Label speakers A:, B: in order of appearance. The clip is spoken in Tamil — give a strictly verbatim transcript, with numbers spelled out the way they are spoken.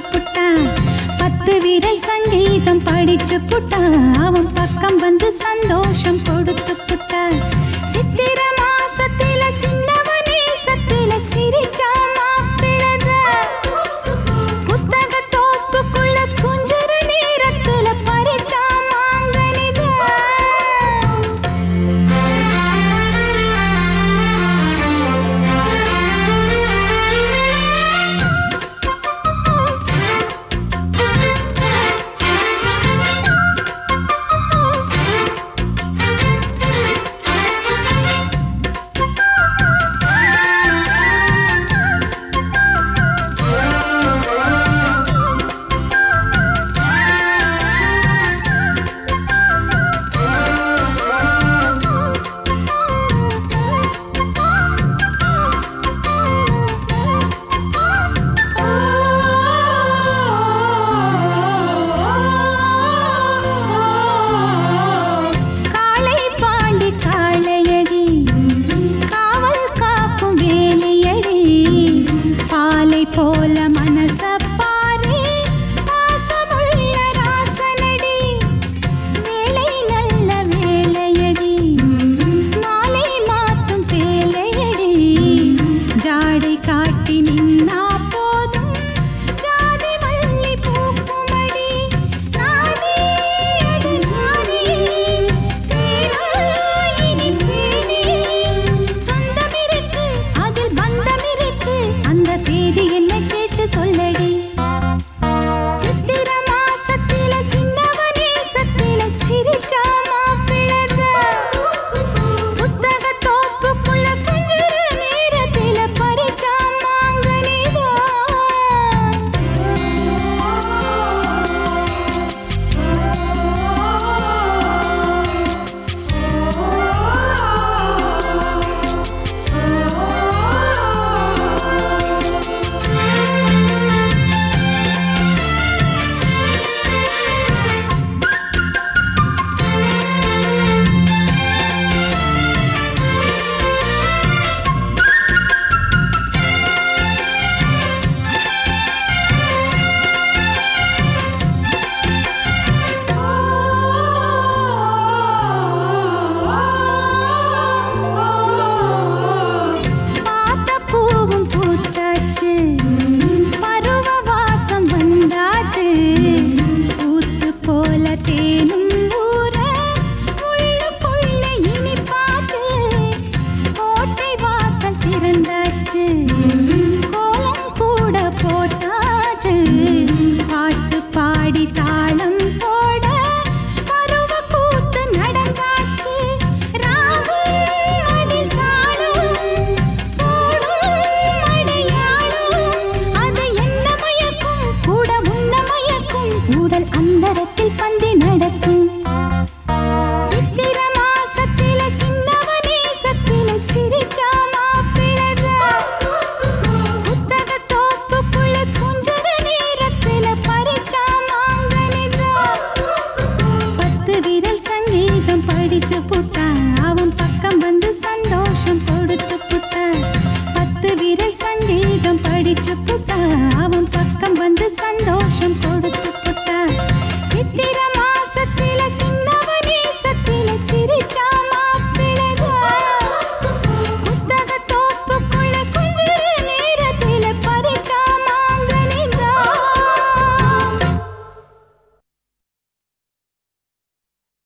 A: புட்டா பத்து வீரல் சங்கீதம் படிச்சு புட்டா அவன் பக்கம் வந்து சந்தோஷம் கொடுத்து புட்டா சித்திர மாசத்தில சின்னவனே சத்தில சிரிச்சா மாப்பிளத புத்தக தோப்புக்குள்ள குஞ்சர நேரத்துல பறிச்சா மாங்கனித போல மனச பாரு பாசமுள்ள ராசனடி வேலை நல்ல வேலையடி மாலை மாத்தும் சேலையடி ஜாடை காட்டி நின்னா போதும் ஜாதி மல்லி பூக்குமடி நானே அது நானே தேனாயினி தேனே சொந்தம் இருக்கு அதில் பந்தம் இருக்கு அந்த தேதி சொல்லடி சித்திர மாசத்தில சின்னவனே சத்தில சிரிச்சா மாப்பிளத புத்தக தோப்புக்குள்ள குஞ்சர நேரத்தில பறிச்சா மாங்கனிதா அந்தரத்தில் பந்தி